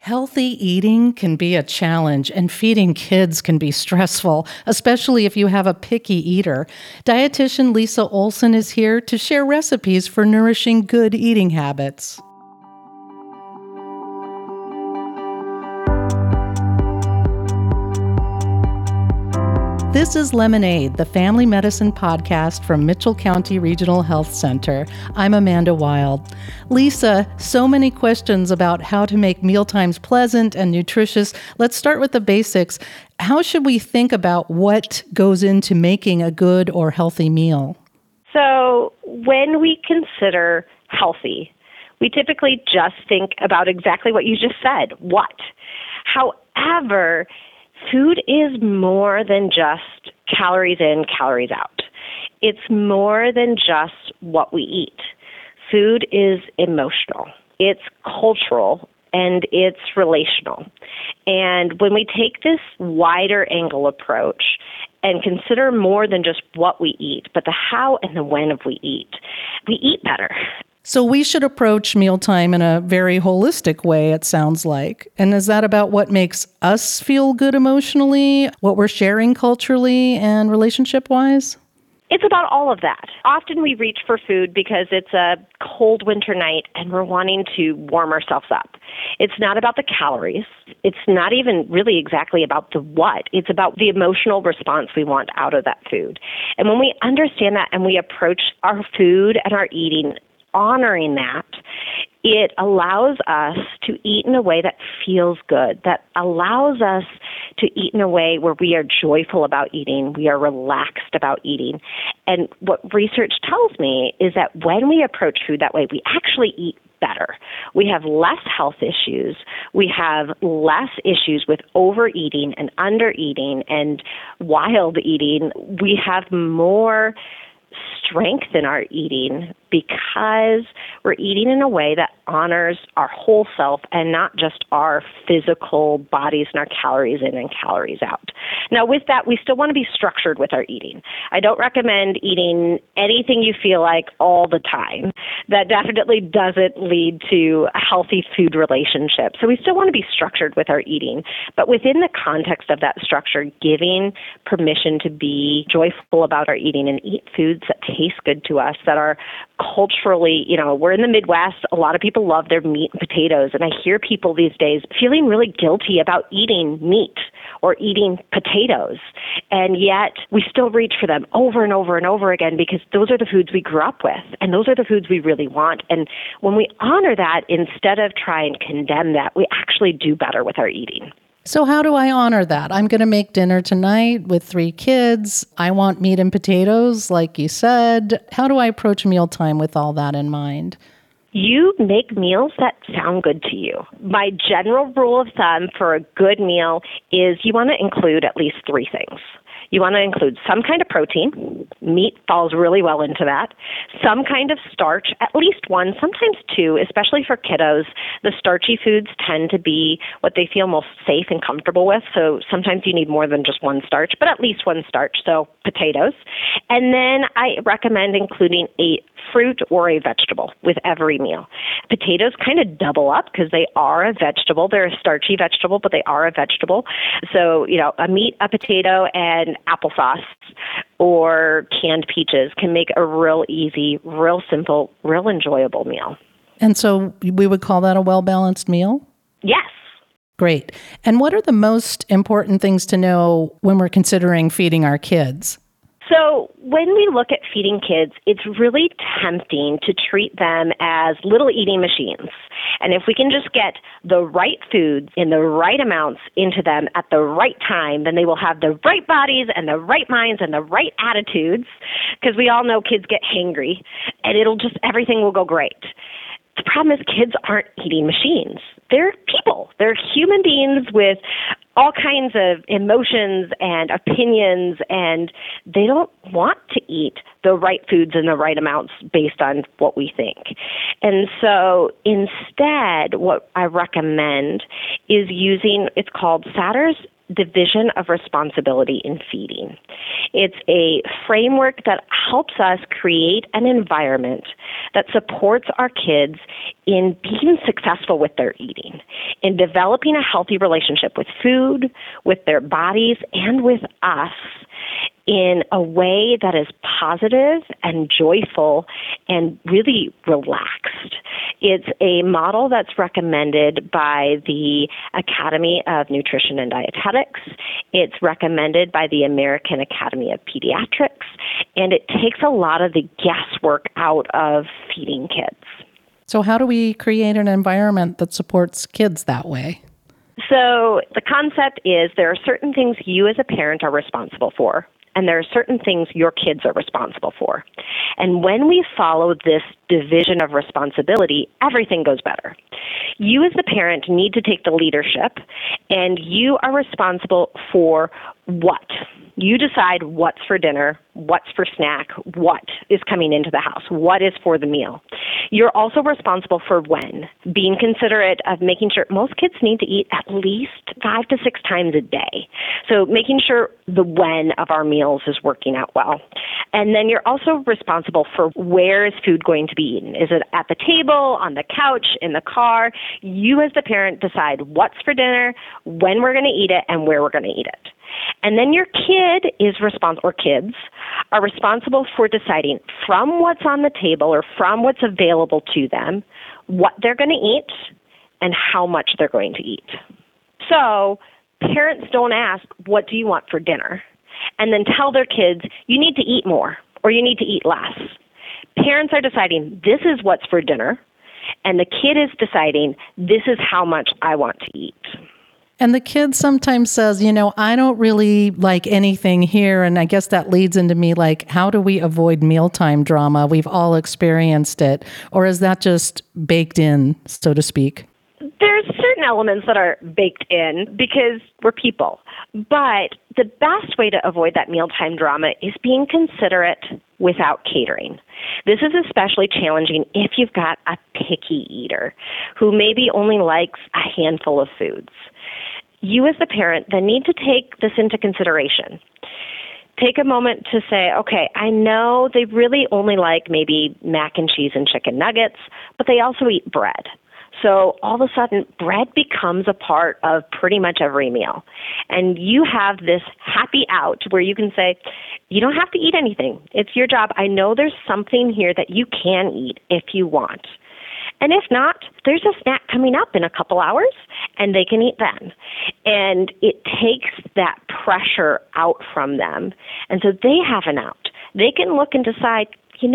Healthy eating can be a challenge, and feeding kids can be stressful, especially if you have a picky eater. Dietitian Lisa Olson is here to share recipes for nourishing good eating habits. This is Lemonade, the family medicine podcast from Mitchell County Regional Health Center. I'm Amanda Wild. Lisa, so many questions about how to make mealtimes pleasant and nutritious. Let's start with the basics. How should we think about what goes into making a good or healthy meal? So when we consider healthy, we typically just think about exactly what you just said, what. However, food is more than just calories in, calories out. It's more than just what we eat. Food is emotional, it's cultural, and it's relational. And when we take this wider angle approach and consider more than just what we eat, but the how and the when of we eat better. So we should approach mealtime in a very holistic way, it sounds like. And is that about what makes us feel good emotionally, what we're sharing culturally and relationship-wise? It's about all of that. Often we reach for food because it's a cold winter night and we're wanting to warm ourselves up. It's not about the calories. It's not even really exactly about the what. It's about the emotional response we want out of that food. And when we understand that and we approach our food and our eating honoring that, it allows us to eat in a way that feels good, that allows us to eat in a way where we are joyful about eating, we are relaxed about eating. And what research tells me is that when we approach food that way, we actually eat better. We have less health issues. We have less issues with overeating and undereating and wild eating. We have more strength in our eating because we're eating in a way that honors our whole self and not just our physical bodies and our calories in and calories out. Now, with that, we still want to be structured with our eating. I don't recommend eating anything you feel like all the time. That definitely doesn't lead to a healthy food relationship. So we still want to be structured with our eating. But within the context of that structure, giving permission to be joyful about our eating and eat foods that taste good to us, that are culturally, we're in the Midwest. A lot of people love their meat and potatoes. And I hear people these days feeling really guilty about eating meat or eating potatoes. And yet we still reach for them over and over and over again because those are the foods we grew up with. And those are the foods we really want. And when we honor that, instead of try and condemn that, we actually do better with our eating. So how do I honor that? I'm going to make dinner tonight with 3 kids. I want meat and potatoes, like you said. How do I approach mealtime with all that in mind? You make meals that sound good to you. My general rule of thumb for a good meal is you want to include at least 3 things. You want to include some kind of protein. Meat falls really well into that. Some kind of starch, at least 1, sometimes 2, especially for kiddos. The starchy foods tend to be what they feel most safe and comfortable with. So sometimes you need more than just 1 starch, but at least 1 starch. So potatoes. And then I recommend including a fruit or a vegetable with every meal. Potatoes kind of double up because they are a vegetable. They're a starchy vegetable, but they are a vegetable. So, a meat, a potato, and applesauce or canned peaches can make a real easy, real simple, real enjoyable meal. And so we would call that a well-balanced meal? Yes. Great. And what are the most important things to know when we're considering feeding our kids? So when we look at feeding kids, it's really tempting to treat them as little eating machines. And if we can just get the right foods in the right amounts into them at the right time, then they will have the right bodies and the right minds and the right attitudes, because we all know kids get hangry, and everything will go great. The problem is kids aren't eating machines. They're people. They're human beings with all kinds of emotions and opinions, and they don't want to eat the right foods in the right amounts based on what we think. And so instead, what I recommend is using, it's called Satter's division of responsibility in feeding. It's a framework that helps us create an environment that supports our kids in being successful with their eating, in developing a healthy relationship with food, with their bodies, and with us in a way that is positive and joyful and really relaxed. It's a model that's recommended by the Academy of Nutrition and Dietetics. It's recommended by the American Academy of Pediatrics, and it takes a lot of the guesswork out of feeding kids. So how do we create an environment that supports kids that way? So the concept is there are certain things you as a parent are responsible for, and there are certain things your kids are responsible for. And when we follow this division of responsibility, everything goes better. You as the parent need to take the leadership, and you are responsible for what? You decide what's for dinner, what's for snack, what is coming into the house, what is for the meal. You're also responsible for when, being considerate of making sure most kids need to eat at least 5 to 6 times a day. So making sure the when of our meals is working out well. And then you're also responsible for where is food going to be eaten. Is it at the table, on the couch, in the car? You as the parent decide what's for dinner, when we're going to eat it, and where we're going to eat it. And then your kid is or kids are responsible for deciding from what's on the table or from what's available to them, what they're going to eat and how much they're going to eat. So parents don't ask, what do you want for dinner? And then tell their kids, you need to eat more or you need to eat less. Parents are deciding, this is what's for dinner, and the kid is deciding, this is how much I want to eat. And the kid sometimes says, I don't really like anything here. And I guess that leads into me like, how do we avoid mealtime drama? We've all experienced it. Or is that just baked in, so to speak? There's certain elements that are baked in because we're people. But the best way to avoid that mealtime drama is being considerate without catering. This is especially challenging if you've got a picky eater who maybe only likes a handful of foods. You as the parent then need to take this into consideration. Take a moment to say, okay, I know they really only like maybe mac and cheese and chicken nuggets, but they also eat bread. So all of a sudden, bread becomes a part of pretty much every meal. And you have this happy out where you can say, you don't have to eat anything. It's your job. I know there's something here that you can eat if you want. And if not, there's a snack coming up in a couple hours, and they can eat then. And it takes that pressure out from them. And so they have an out. They can look and decide,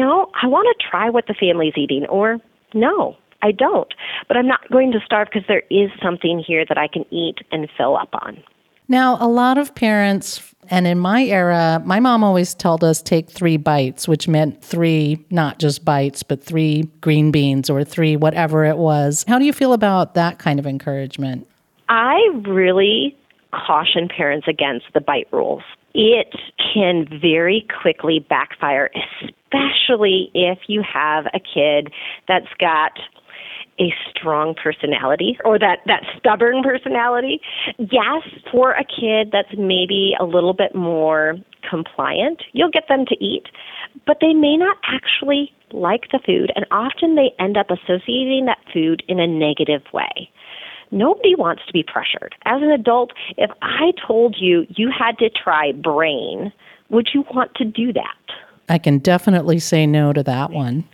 I want to try what the family's eating, or no, I don't. But I'm not going to starve because there is something here that I can eat and fill up on. Now, a lot of parents, and in my era, my mom always told us take 3 bites, which meant 3, not just bites, but 3 green beans or 3 whatever it was. How do you feel about that kind of encouragement? I really caution parents against the bite rules. It can very quickly backfire, especially if you have a kid that's got a strong personality or that stubborn personality. Yes, for a kid that's maybe a little bit more compliant, you'll get them to eat, but they may not actually like the food, and often they end up associating that food in a negative way. Nobody wants to be pressured. As an adult, if I told you you had to try brain, would you want to do that? I can definitely say no to that one.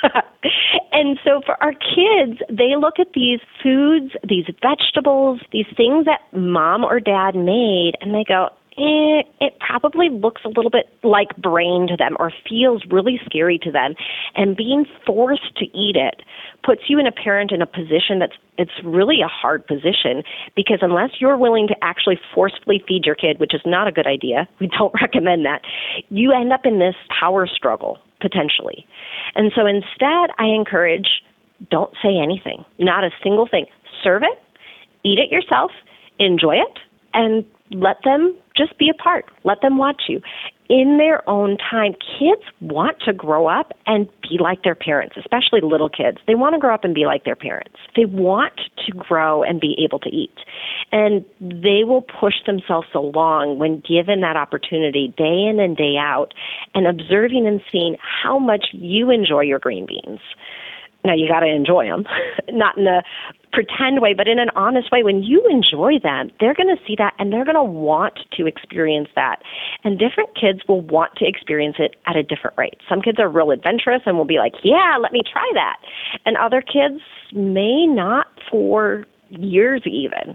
And so for our kids, they look at these foods, these vegetables, these things that mom or dad made, and they go, it probably looks a little bit like brain to them or feels really scary to them. And being forced to eat it puts you and a parent in a position it's really a hard position, because unless you're willing to actually forcefully feed your kid, which is not a good idea, we don't recommend that, you end up in this power struggle potentially. And so instead, I encourage, don't say anything, not a single thing. Serve it, eat it yourself, enjoy it, and let them just be a part. Let them watch you. in their own time, kids want to grow up and be like their parents, especially little kids. They want to grow up and be like their parents. They want to grow and be able to eat. And they will push themselves along when given that opportunity day in and day out, and observing and seeing how much you enjoy your green beans. Now, you got to enjoy them, not in a pretend way, but in an honest way. When you enjoy them, they're going to see that and they're going to want to experience that. And different kids will want to experience it at a different rate. Some kids are real adventurous and will be like, yeah, let me try that. And other kids may not for years even.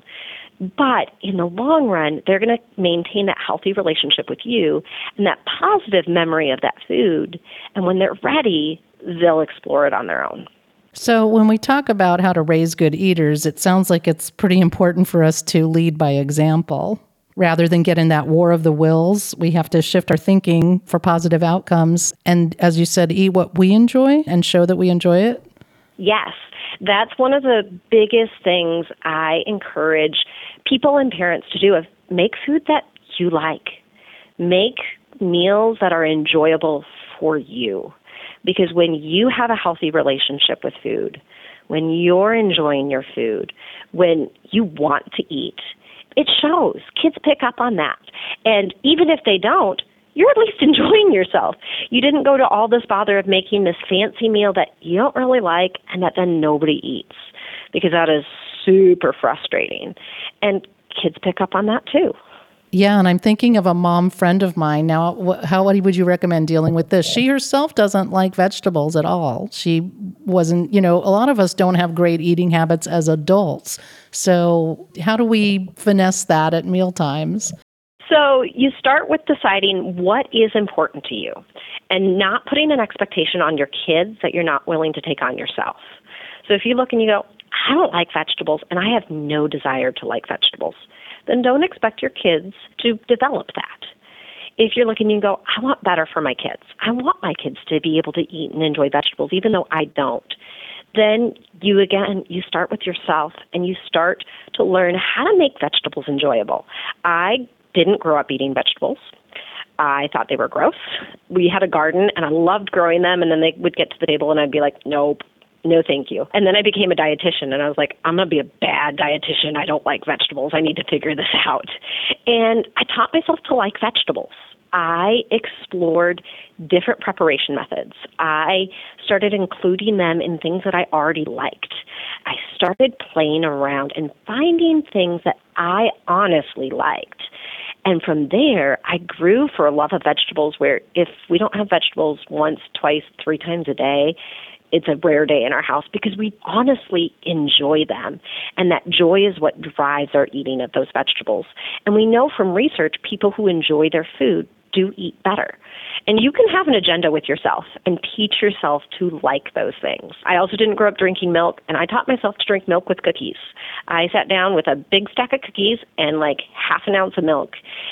But in the long run, they're going to maintain that healthy relationship with you and that positive memory of that food. And when they're ready, they'll explore it on their own. So when we talk about how to raise good eaters, it sounds like it's pretty important for us to lead by example. Rather than get in that war of the wills, we have to shift our thinking for positive outcomes. And as you said, eat what we enjoy and show that we enjoy it. Yes, that's one of the biggest things I encourage people and parents to do, of make food that you like. Make meals that are enjoyable for you. Because when you have a healthy relationship with food, when you're enjoying your food, when you want to eat, it shows. Kids pick up on that. And even if they don't, you're at least enjoying yourself. You didn't go to all this bother of making this fancy meal that you don't really like and that then nobody eats, because that is super frustrating. And kids pick up on that too. Yeah, and I'm thinking of a mom friend of mine. Now, how would you recommend dealing with this? She herself doesn't like vegetables at all. She wasn't, a lot of us don't have great eating habits as adults. So how do we finesse that at mealtimes? So you start with deciding what is important to you and not putting an expectation on your kids that you're not willing to take on yourself. So if you look and you go, I don't like vegetables and I have no desire to like vegetables, then don't expect your kids to develop that. If you're looking and you go, I want better for my kids. I want my kids to be able to eat and enjoy vegetables, even though I don't. Then you start with yourself and you start to learn how to make vegetables enjoyable. I didn't grow up eating vegetables. I thought they were gross. We had a garden and I loved growing them, and then they would get to the table and I'd be like, nope. No, thank you. And then I became a dietitian, and I was like, I'm going to be a bad dietitian. I don't like vegetables. I need to figure this out. And I taught myself to like vegetables. I explored different preparation methods. I started including them in things that I already liked. I started playing around and finding things that I honestly liked. And from there, I grew for a love of vegetables, where if we don't have vegetables once, twice, 3 times a day, it's a rare day in our house, because we honestly enjoy them. And that joy is what drives our eating of those vegetables. And we know from research, people who enjoy their food do eat better. And you can have an agenda with yourself and teach yourself to like those things. I also didn't grow up drinking milk, and I taught myself to drink milk with cookies. I sat down with a big stack of cookies and like half an ounce of milk,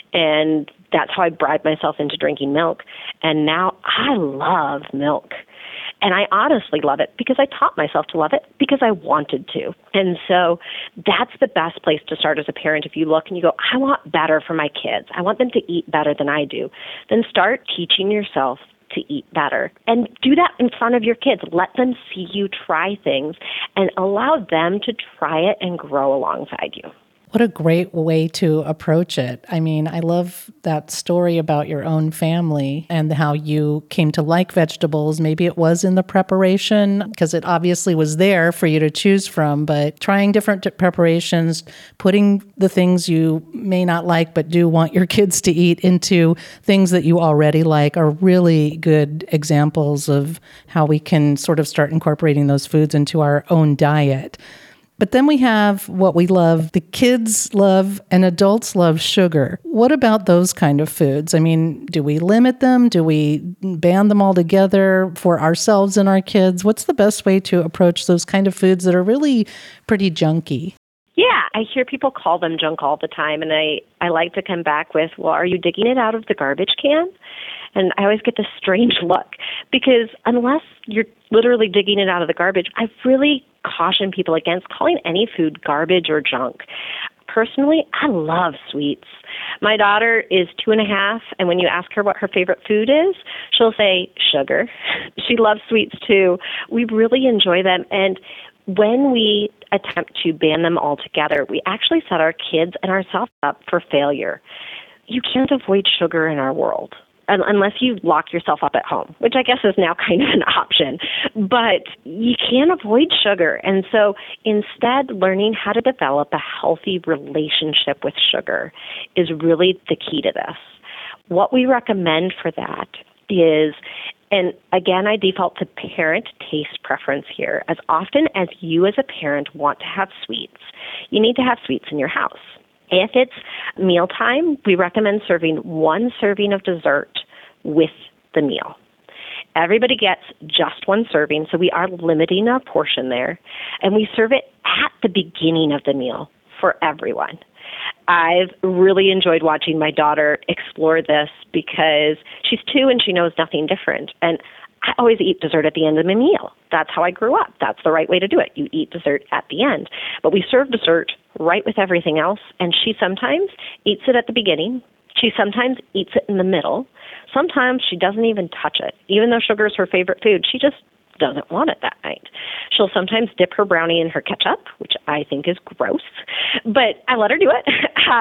and that's how I bribed myself into drinking milk. And now I love milk. And I honestly love it because I taught myself to love it because I wanted to. And so that's the best place to start as a parent. If you look and you go, I want better for my kids, I want them to eat better than I do, then start teaching yourself to eat better. And do that in front of your kids. Let them see you try things and allow them to try it and grow alongside you. What a great way to approach it. I mean, I love that story about your own family and how you came to like vegetables. Maybe it was in the preparation, because it obviously was there for you to choose from, but trying different preparations, putting the things you may not like but do want your kids to eat into things that you already like are really good examples of how we can sort of start incorporating those foods into our own diet. But then we have what we love. The kids love and adults love sugar. What about those kind of foods? I mean, do we limit them? Do we ban them altogether for ourselves and our kids? What's the best way to approach those kind of foods that are really pretty junky? Yeah, I hear people call them junk all the time, and I like to come back with, well, are you digging it out of the garbage can? And I always get this strange look, because unless you're literally digging it out of the garbage, I really caution people against calling any food garbage or junk. personally, I love sweets. My daughter is 2.5, and when you ask her what her favorite food is, she'll say sugar. She loves sweets too. We really enjoy them, and when we attempt to ban them altogether, we actually set our kids and ourselves up for failure. You can't avoid sugar in our world unless you lock yourself up at home, which I guess is now kind of an option. But you can't avoid sugar. And so instead, learning how to develop a healthy relationship with sugar is really the key to this. What we recommend for that is, and again, I default to parent taste preference here. As often as you as a parent want to have sweets, you need to have sweets in your house. If it's mealtime, we recommend serving 1 serving of dessert with the meal. Everybody gets just 1 serving, so we are limiting our portion there. And we serve it at the beginning of the meal for everyone. I've really enjoyed watching my daughter explore this because she's 2 and she knows nothing different. And I always eat dessert at the end of my meal. That's how I grew up. That's the right way to do it. You eat dessert at the end. But we serve dessert right with everything else, and she sometimes eats it at the beginning. She sometimes eats it in the middle. Sometimes she doesn't even touch it. Even though sugar is her favorite food, she just doesn't want it that night. She'll sometimes dip her brownie in her ketchup, which I think is gross, but I let her do it.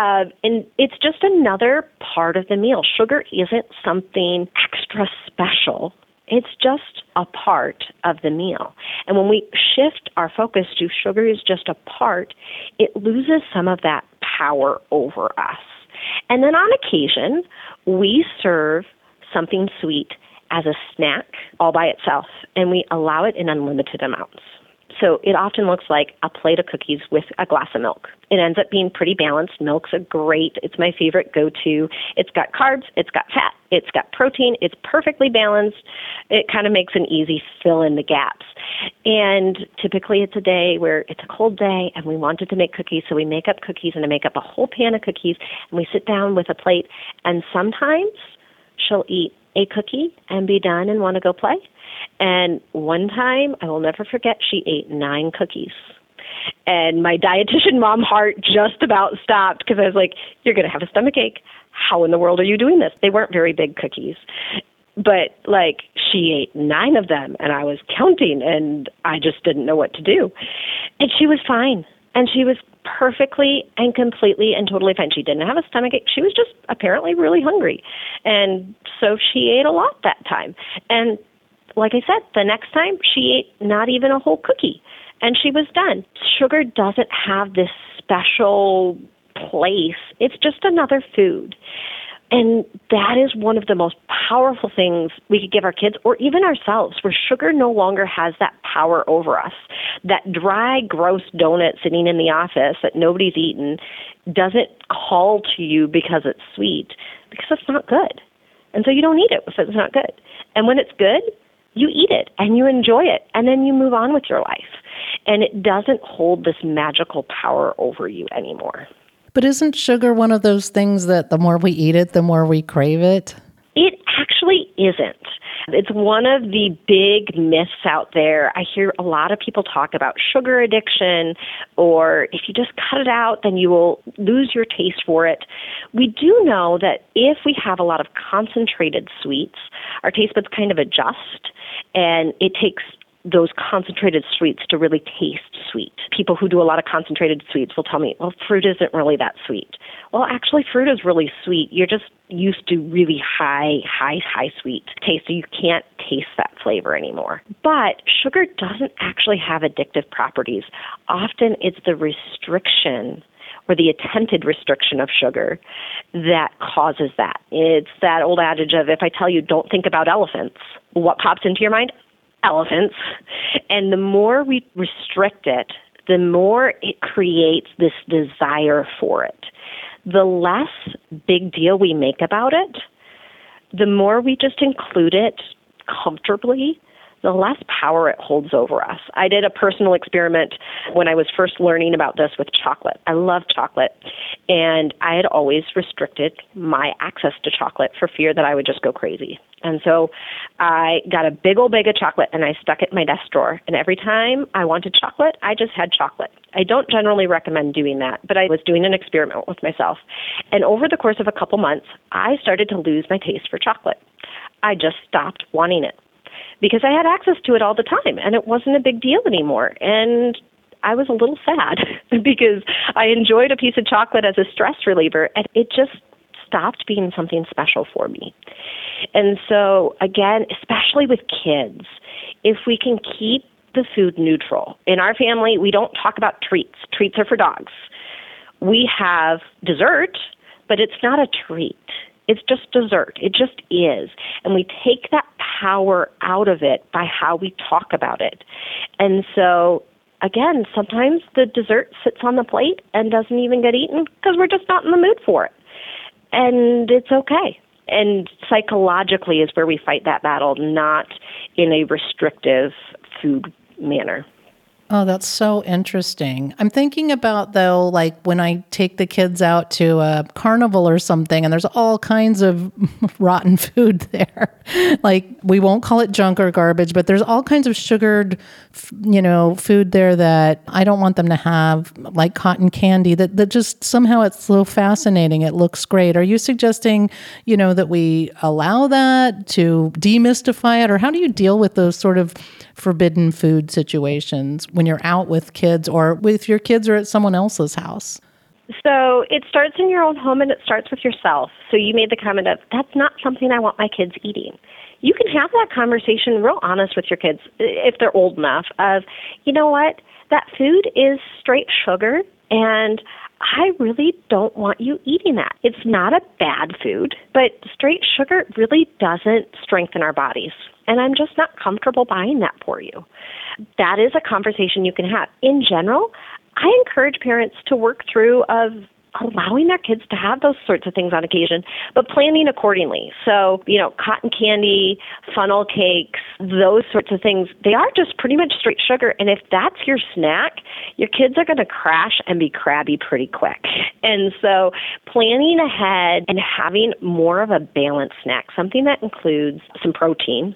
And it's just another part of the meal. Sugar isn't something extra special. It's just a part of the meal. And when we shift our focus to sugar is just a part, it loses some of that power over us. And then on occasion, we serve something sweet as a snack all by itself, and we allow it in unlimited amounts. So it often looks like a plate of cookies with a glass of milk. It ends up being pretty balanced. Milk's it's my favorite go-to. It's got carbs, it's got fat, it's got protein, it's perfectly balanced. It kind of makes an easy fill in the gaps. And typically it's a day where it's a cold day and we wanted to make cookies, so we make up cookies and I make up a whole pan of cookies and we sit down with a plate, and sometimes she'll eat a cookie and be done and want to go play. And one time, I will never forget, she ate 9 cookies. And my dietitian mom heart just about stopped because I was like, you're going to have a stomach ache. How in the world are you doing this? They weren't very big cookies. But, she ate 9 of them, and I was counting, and I just didn't know what to do. And she was fine. And she was perfectly and completely and totally fine. She didn't have a stomach ache. She was just apparently really hungry. And so she ate a lot that time. And like I said, the next time she ate not even a whole cookie, and she was done. Sugar doesn't have this special place. It's just another food. And that is one of the most powerful things we could give our kids or even ourselves, where sugar no longer has that power over us. That dry, gross donut sitting in the office that nobody's eaten doesn't call to you because it's sweet, because it's not good. And so you don't eat it if it's not good. And when it's good, you eat it and you enjoy it, and then you move on with your life. And it doesn't hold this magical power over you anymore. But isn't sugar one of those things that the more we eat it, the more we crave it? It actually isn't. It's one of the big myths out there. I hear a lot of people talk about sugar addiction, or if you just cut it out, then you will lose your taste for it. We do know that if we have a lot of concentrated sweets, our taste buds kind of adjust, and it takes those concentrated sweets to really taste sweet. People who do a lot of concentrated sweets will tell me, well, fruit isn't really that sweet. Well, actually, fruit is really sweet. You're just used to really high sweet taste, so you can't taste that flavor anymore. But sugar doesn't actually have addictive properties. Often it's the restriction or the attempted restriction of sugar that causes that. It's that old adage of, if I tell you don't think about elephants, what pops into your mind? Elephants. And the more we restrict it, the more it creates this desire for it. The less big deal we make about it, the more we just include it comfortably, the less power it holds over us. I did a personal experiment when I was first learning about this with chocolate. I love chocolate. And I had always restricted my access to chocolate for fear that I would just go crazy. And so I got a big old bag of chocolate and I stuck it in my desk drawer. And every time I wanted chocolate, I just had chocolate. I don't generally recommend doing that, but I was doing an experiment with myself. And over the course of a couple months, I started to lose my taste for chocolate. I just stopped wanting it because I had access to it all the time and it wasn't a big deal anymore. And I was a little sad because I enjoyed a piece of chocolate as a stress reliever, and it just stopped being something special for me. And so, again, especially with kids, if we can keep the food neutral. In our family, we don't talk about treats. Treats are for dogs. We have dessert, but it's not a treat. It's just dessert. It just is. And we take that power out of it by how we talk about it. And so, again, sometimes the dessert sits on the plate and doesn't even get eaten because we're just not in the mood for it. And it's okay. And psychologically is where we fight that battle, not in a restrictive food manner. Oh, that's so interesting. I'm thinking about, though, like when I take the kids out to a carnival or something, and there's all kinds of rotten food there. Like, we won't call it junk or garbage, but there's all kinds of sugared, food there that I don't want them to have, like cotton candy, that just somehow it's so fascinating. It looks great. Are you suggesting, that we allow that to demystify it? Or how do you deal with those sort of forbidden food situations when you're out with kids or with your kids or at someone else's house? So it starts in your own home and it starts with yourself. So you made the comment of, that's not something I want my kids eating. You can have that conversation real honest with your kids if they're old enough of, you know what, that food is straight sugar and I really don't want you eating that. It's not a bad food, but straight sugar really doesn't strengthen our bodies. And I'm just not comfortable buying that for you. That is a conversation you can have. In general, I encourage parents to work through of allowing their kids to have those sorts of things on occasion, but planning accordingly. So, cotton candy, funnel cakes, those sorts of things, they are just pretty much straight sugar. And if that's your snack, your kids are going to crash and be crabby pretty quick. And so planning ahead and having more of a balanced snack, something that includes some protein,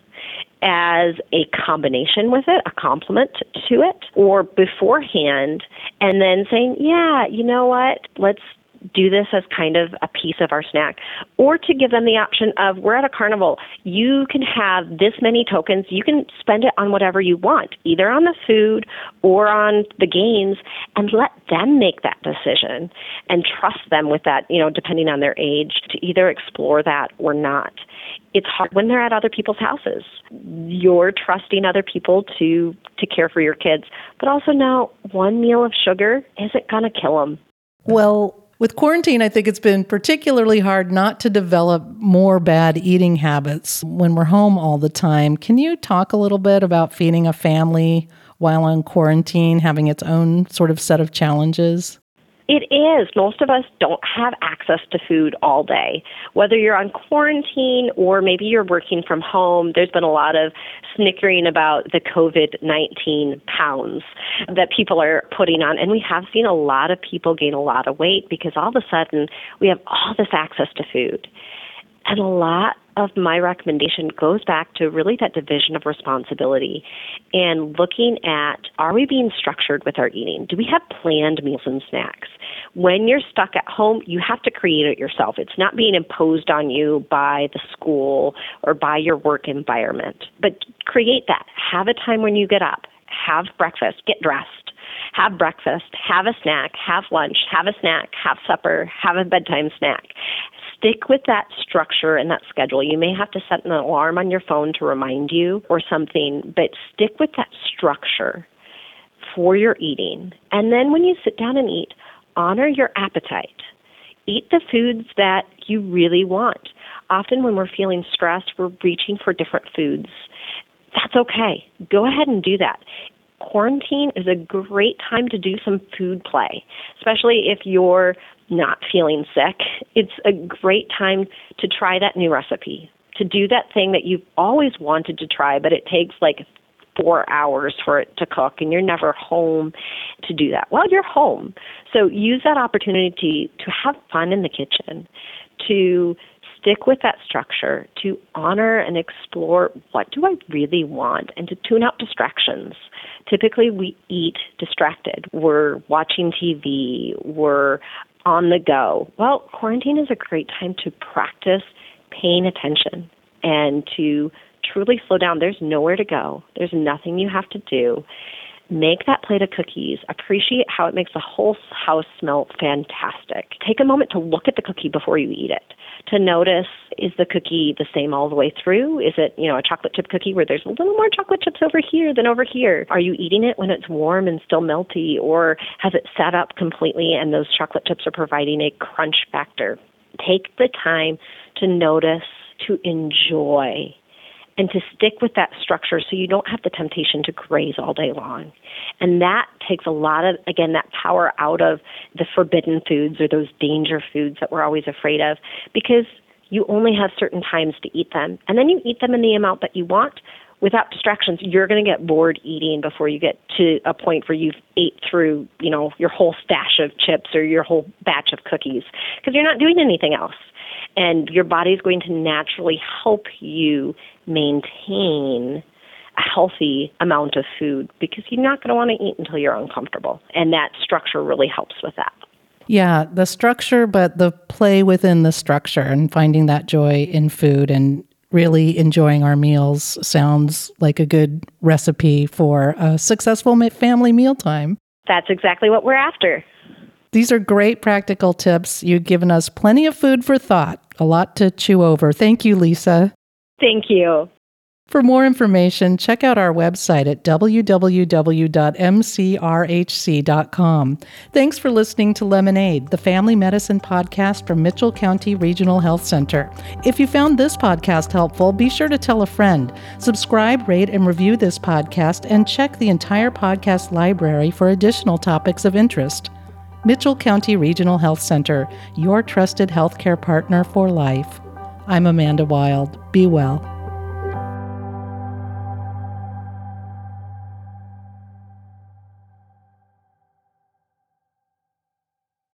as a combination with it, a complement to it, or beforehand, and then saying, yeah, you know what, let's do this as kind of a piece of our snack. Or to give them the option of, we're at a carnival, you can have this many tokens, you can spend it on whatever you want, either on the food or on the games, and let them make that decision and trust them with that, depending on their age, to either explore that or not. It's hard when they're at other people's houses. You're trusting other people to care for your kids, but also know one meal of sugar isn't going to kill them. Well, with quarantine, I think it's been particularly hard not to develop more bad eating habits when we're home all the time. Can you talk a little bit about feeding a family while on quarantine, having its own sort of set of challenges? It is. Most of us don't have access to food all day. Whether you're on quarantine or maybe you're working from home, there's been a lot of snickering about the COVID-19 pounds that people are putting on. And we have seen a lot of people gain a lot of weight because all of a sudden we have all this access to food. And a lot of my recommendation goes back to really that division of responsibility and looking at, are we being structured with our eating? Do we have planned meals and snacks? When you're stuck at home, you have to create it yourself. It's not being imposed on you by the school or by your work environment. But create that. Have a time when you get up. Have breakfast. Get dressed. Have breakfast. Have a snack. Have lunch. Have a snack. Have supper. Have a bedtime snack. Stick with that structure and that schedule. You may have to set an alarm on your phone to remind you or something, but stick with that structure for your eating. And then when you sit down and eat, honor your appetite. Eat the foods that you really want. Often when we're feeling stressed, we're reaching for different foods. That's okay. Go ahead and do that. Quarantine is a great time to do some food play, especially if you're not feeling sick. It's a great time to try that new recipe, to do that thing that you've always wanted to try, but it takes like 4 hours for it to cook, and you're never home to do that. Well, you're home. So use that opportunity to have fun in the kitchen, to stick with that structure, to honor and explore what do I really want, and to tune out distractions. Typically, we eat distracted. We're watching TV. We're on the go. Well, quarantine is a great time to practice paying attention and to truly slow down. There's nowhere to go. There's nothing you have to do. Make that plate of cookies. Appreciate how it makes the whole house smell fantastic. Take a moment to look at the cookie before you eat it, to notice, is the cookie the same all the way through? Is it, a chocolate chip cookie where there's a little more chocolate chips over here than over here? Are you eating it when it's warm and still melty, or has it set up completely and those chocolate chips are providing a crunch factor? Take the time to notice, to enjoy, and to stick with that structure so you don't have the temptation to graze all day long. And that takes a lot of, again, that power out of the forbidden foods or those danger foods that we're always afraid of, because you only have certain times to eat them. And then you eat them in the amount that you want without distractions. You're going to get bored eating before you get to a point where you've ate through, your whole stash of chips or your whole batch of cookies, because you're not doing anything else. And your body is going to naturally help you maintain a healthy amount of food, because you're not going to want to eat until you're uncomfortable. And that structure really helps with that. Yeah, the structure, but the play within the structure and finding that joy in food and really enjoying our meals sounds like a good recipe for a successful family mealtime. That's exactly what we're after. These are great practical tips. You've given us plenty of food for thought, a lot to chew over. Thank you, Lisa. Thank you. For more information, check out our website at www.mcrhc.com. Thanks for listening to Lemonade, the family medicine podcast from Mitchell County Regional Health Center. If you found this podcast helpful, be sure to tell a friend. Subscribe, rate, and review this podcast, and check the entire podcast library for additional topics of interest. Mitchell County Regional Health Center, your trusted healthcare partner for life. I'm Amanda Wild. Be well.